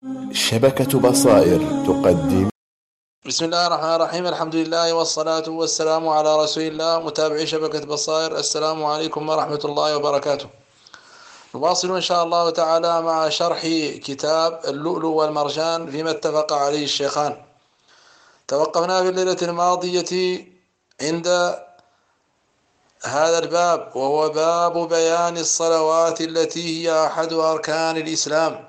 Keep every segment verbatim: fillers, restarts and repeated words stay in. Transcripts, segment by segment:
شبكة بصائر تقدم. بسم الله الرحمن الرحيم. الحمد لله والصلاة والسلام على رسول الله. متابعي شبكة بصائر، السلام عليكم ورحمة الله وبركاته. نواصل إن شاء الله تعالى مع شرح كتاب اللؤلؤ والمرجان فيما اتفق عليه الشيخان. توقفنا في الليلة الماضية عند هذا الباب، وهو باب بيان الصلوات التي هي أحد أركان الإسلام.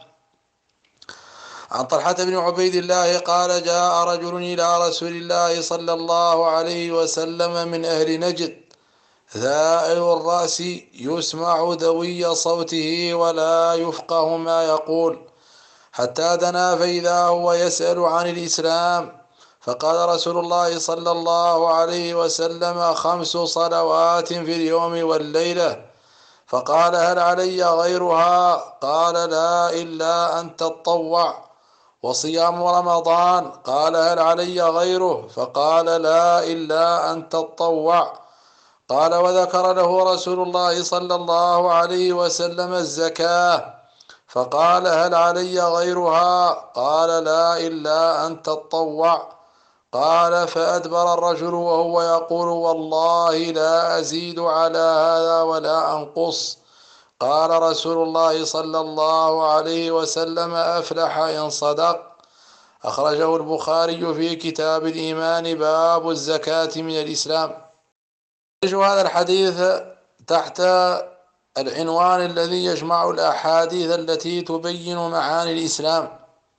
عن طلحة بن عبيد الله قال: جاء رجل إلى رسول الله صلى الله عليه وسلم من أهل نجد ذائل الرأس يسمع دوي صوته ولا يفقه ما يقول، حتى دنا فإذا هو يسأل عن الإسلام. فقال رسول الله صلى الله عليه وسلم: خمس صلوات في اليوم والليلة. فقال: هل علي غيرها؟ قال: لا، إلا أن تطوع. وصيام رمضان. قال: هل علي غيره؟ فقال: لا، إلا أن تطوع. قال: وذكر له رسول الله صلى الله عليه وسلم الزكاة. فقال: هل علي غيرها؟ قال: لا، إلا أن تطوع. قال: فأدبر الرجل وهو يقول: والله لا أزيد على هذا ولا أنقص. قال رسول الله صلى الله عليه وسلم: أفلح إن صدق. أخرجه البخاري في كتاب الإيمان باب الزكاة من الإسلام. يجب هذا الحديث تحت العنوان الذي يجمع الأحاديث التي تبين معاني الإسلام.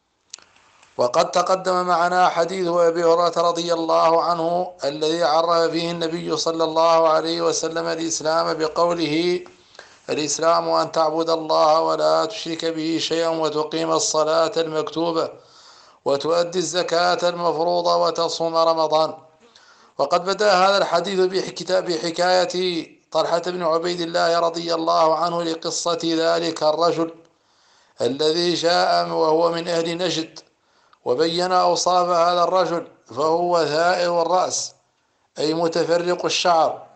وقد تقدم معنا حديث أبي هريرة رضي الله عنه الذي عرف فيه النبي صلى الله عليه وسلم الإسلام بقوله: الإسلام أن تعبد الله ولا تشرك به شيئا وتقيم الصلاة المكتوبة وتؤدي الزكاة المفروضة وتصوم رمضان. وقد بدأ هذا الحديث بحكاية طلحة بن عبيد الله رضي الله عنه لقصة ذلك الرجل الذي جاء وهو من أهل نجد، وبين أوصاف هذا الرجل، فهو ثائر الرأس أي متفرق الشعر،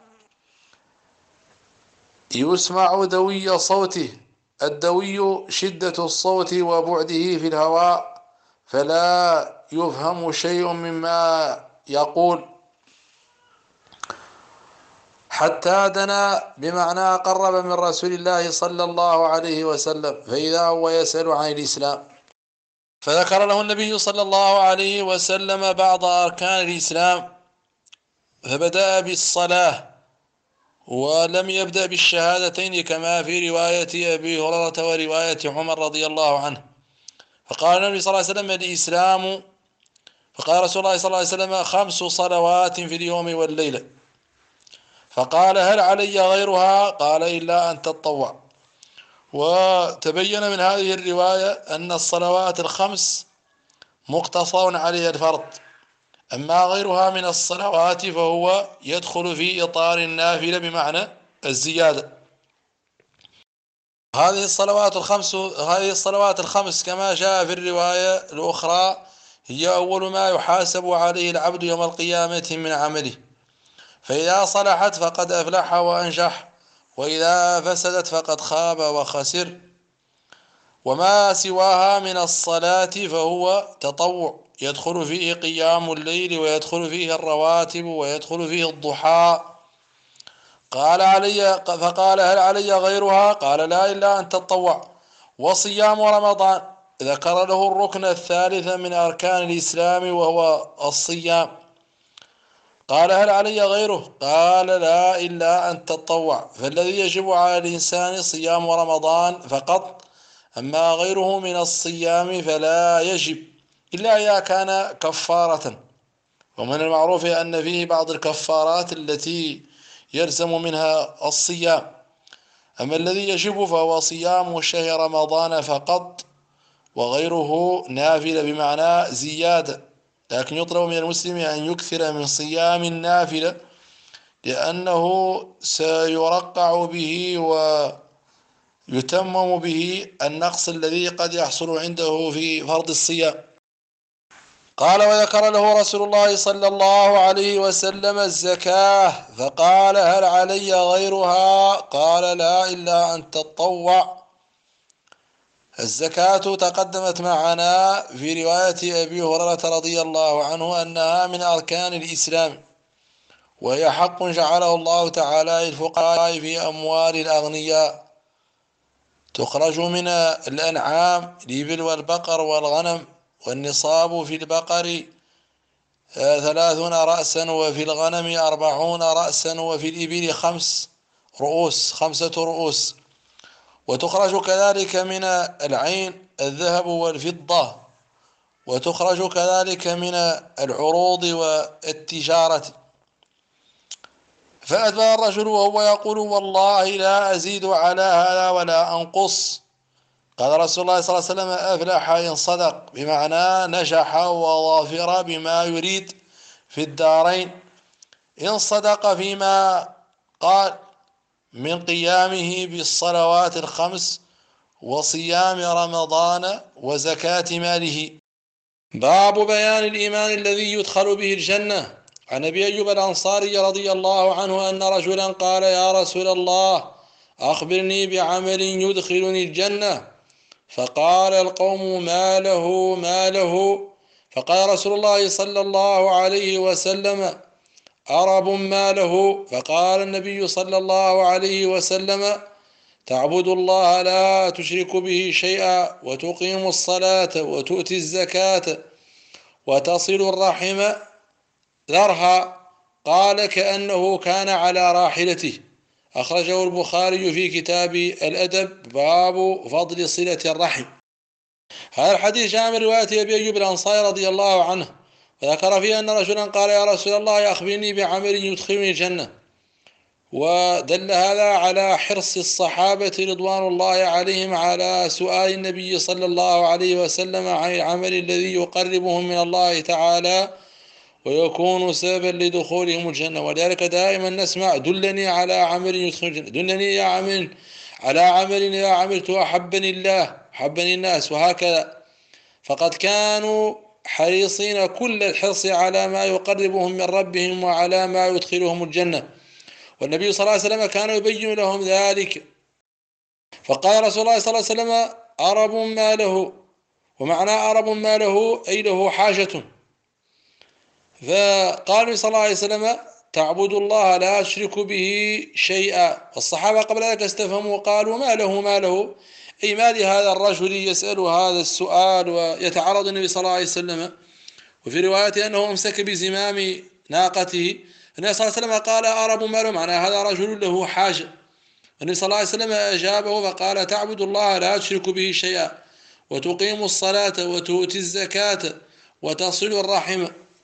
يسمع دوي صوته. الدوي شدة الصوت وبعده في الهواء، فلا يفهم شيء مما يقول. حتى دنا بمعنى قرب من رسول الله صلى الله عليه وسلم، فإذا هو يسأل عن الإسلام. فذكر له النبي صلى الله عليه وسلم بعض أركان الإسلام، فبدأ بالصلاة ولم يبدأ بالشهادتين كما في رواية أبي هريرة ورواية عمر رضي الله عنه. فقال النبي صلى الله عليه وسلم: الإسلام. فقال رسول الله صلى الله عليه وسلم: خمس صلوات في اليوم والليلة. فقال: هل علي غيرها؟ قال: إلا أن تطوع. وتبين من هذه الرواية أن الصلوات الخمس مقتصر عليها الفرض، أما غيرها من الصلوات فهو يدخل في إطار النافلة بمعنى الزيادة. هذه الصلوات الخمس هذه الصلوات الخمس كما جاء في الرواية الأخرى هي أول ما يحاسب عليه العبد يوم القيامة من عمله، فإذا صلحت فقد أفلح وأنجح، وإذا فسدت فقد خاب وخسر. وما سواها من الصلاة فهو تطوع، يدخل فيه قيام الليل، ويدخل فيه الرواتب، ويدخل فيه الضحى. قال علي فقال: هل علي غيرها؟ قال: لا، إلا أن تطوع. وصيام رمضان. ذكر له الركن الثالث من أركان الإسلام وهو الصيام. قال: هل علي غيره؟ قال: لا، إلا أن تطوع. فالذي يجب على الإنسان صيام رمضان فقط، أما غيره من الصيام فلا يجب إلا إذا كان كفارة، ومن المعروف أن فيه بعض الكفارات التي يلزم منها الصيام. أما الذي يجب فهو صيام شهر رمضان فقط، وغيره نافلة بمعنى زيادة، لكن يطلب من المسلم أن يكثر من صيام النافلة، لأنه سيرقع به ويتمم به النقص الذي قد يحصل عنده في فرض الصيام. قال: وذكر له رسول الله صلى الله عليه وسلم الزكاة. فقال: هل علي غيرها؟ قال: لا، إلا أن تطوع. الزكاة تقدمت معنا في رواية أبي هريرة رضي الله عنه أنها من أركان الإسلام، وهي حق جعله الله تعالى للفقراء في أموال الأغنياء، تخرج من الأنعام الإبل والبقر والغنم، والنصاب في البقر ثلاثون رأسا وفي الغنم أربعون رأسا وفي الإبل خمس رؤوس خمسة رؤوس. وتخرج كذلك من العين الذهب والفضة، وتخرج كذلك من العروض والتجارة. فأتبع الرجل وهو يقول والله لا أزيد على هذا ولا أنقص. قال رسول الله صلى الله عليه وسلم أفلح إن صدق، بمعنى نجح وظافر بما يريد في الدارين إن صدق فيما قال من قيامه بالصلوات الخمس وصيام رمضان وزكاة ماله. باب بيان الإيمان الذي يدخل به الجنة. عن أبي أيوب الأنصاري رضي الله عنه أن رجلا قال يا رسول الله أخبرني بعمل يدخلني الجنة. فقال القوم ما له ما له. فقال رسول الله صلى الله عليه وسلم أرب ما له. فقال النبي صلى الله عليه وسلم تعبد الله لا تشرك به شيئا وتقيم الصلاة وتؤتي الزكاة وتصل الرحم ذرها. قال كأنه كان على راحلته. أخرجه البخاري في كتاب الأدب باب فضل صلة الرحم. هذا الحديث جاء من رواية أبي أيوب الأنصاري رضي الله عنه، وذكر فيه أن رجلا قال يا رسول الله أخبرني بعمل يدخلني الجنة. ودل هذا على حرص الصحابة رضوان الله عليهم على سؤال النبي صلى الله عليه وسلم عن العمل الذي يقربهم من الله تعالى ويكون سببا لدخولهم الجنة. ولذلك دائما نسمع دلني على عمل يدخل الجنة، دلني يا عمل على عمل إذا عملت أحبني الله أحبني الناس، وهكذا. فقد كانوا حريصين كل الحرص على ما يقربهم من ربهم وعلى ما يدخلهم الجنة، والنبي صلى الله عليه وسلم كان يبين لهم ذلك. فقال رسول الله صلى الله عليه وسلم أرب ما له، ومعنى أرب ما له أي له حاجة. فقال صلى الله عليه وسلم تعبد الله لا تشرك به شيئا. والصحابة قبل ذلك استفهموا وقالوا ما له ما له، أي ما لهذا الرجل يسأل هذا السؤال ويتعرض النبي صلى الله عليه وسلم. وفي رواية أنه أمسك بزمام ناقته. النبي صلى الله عليه وسلم قال أرب ما له، معنى هذا رجل له حاجة. النبي صلى الله عليه وسلم أجابه فقال تعبد الله لا تشرك به شيئا وتقيم الصلاة وتؤتي الزكاة وتصل الرحم.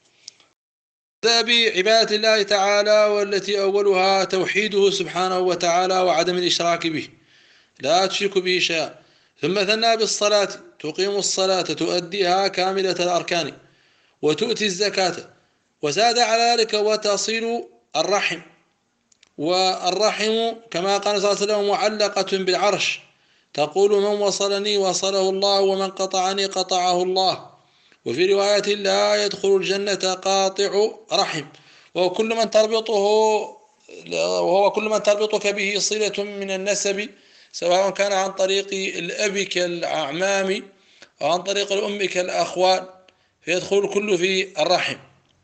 بعبادة الله تعالى، والتي أولها توحيده سبحانه وتعالى وعدم الإشراك به لا تشرك به شيئا. ثم ثنى بالصلاة تقيم الصلاة تؤديها كاملة الأركان وتؤتي الزكاة، وزاد على ذلك وتصل الرحم. والرحم كما قال صلى الله عليه وسلم معلقة بالعرش، تقول من وصلني وصله الله ومن قطعني قطعه الله. وفي رواية لا يدخل الجنة قاطع رحم، وهو كل من تربطه وهو كل من تربطك به صلة من النسب، سواء كان عن طريق الأب كالأعمام أو عن طريق الأم كالأخوال، فيدخل الكل في الرحم.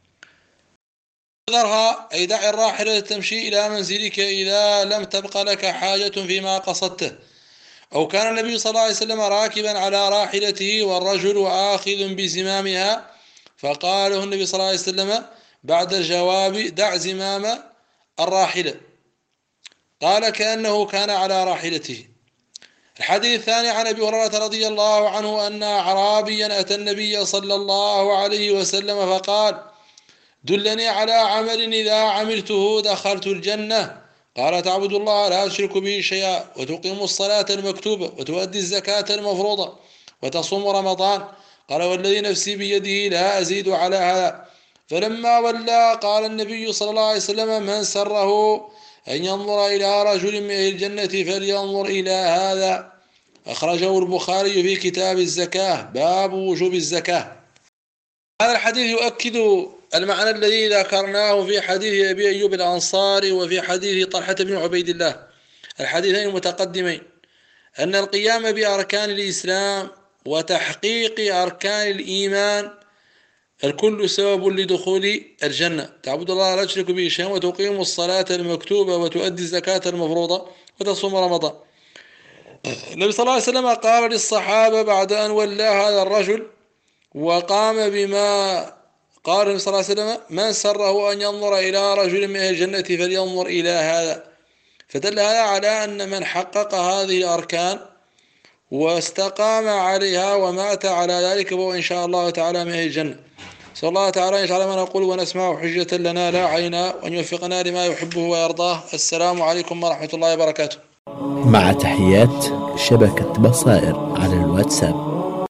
ذرها أي دع الراحلة تمشي إلى منزلك إذا لم تبق لك حاجة فيما قصدته. أو كان النبي صلى الله عليه وسلم راكبا على راحلته والرجل آخذ بزمامها، فقاله النبي صلى الله عليه وسلم بعد الجواب دع زمام الراحلة. قال كأنه كان على راحلته. الحديث الثاني عن أبي هريرة رضي الله عنه أن أعرابيا أتى النبي صلى الله عليه وسلم فقال دلني على عمل إذا عملته دخلت الجنة. قال تعبد الله لا تشرك به شيئا وتقيم الصلاة المكتوبة وتؤدي الزكاة المفروضة وتصوم رمضان. قال والذي نفسي بيده لا أزيد على هذا. فلما ولى قال النبي صلى الله عليه وسلم من سره أن ينظر إلى رجل من أهل الجنة فلينظر إلى هذا. أخرجه البخاري في كتاب الزكاة باب وجوب الزكاة. هذا الحديث يؤكد المعنى الذي ذكرناه في حديث أبي أيوب الأنصاري وفي حديث طلحة بن عبيد الله، الحديثين المتقدمين، أن القيام بأركان الإسلام وتحقيق أركان الإيمان الكل سبب لدخول الجنة. تعبد الله لا تشرك به شيئا، وتقيم الصلاة المكتوبة، وتؤدي الزكاة المفروضة، وتصوم رمضان. النبي صلى الله عليه وسلم قال للصحابة بعد أن ولى هذا الرجل وقام بما قال النبي صلى الله عليه وسلم: من سره أن ينظر إلى رجل من الجنة فلينظر إلى هذا. فدل هذا على أن من حقق هذه الأركان واستقام عليها ومات على ذلك فهو إن شاء الله تعالى من أهل الجنة. نسأل الله تعالى أن يجعل ما نقول ونسمع حجة لنا لا علينا، وأن يوفقنا لما يحبه ويرضاه. السلام عليكم ورحمة الله وبركاته. مع تحيات شبكة بصائر على الواتساب.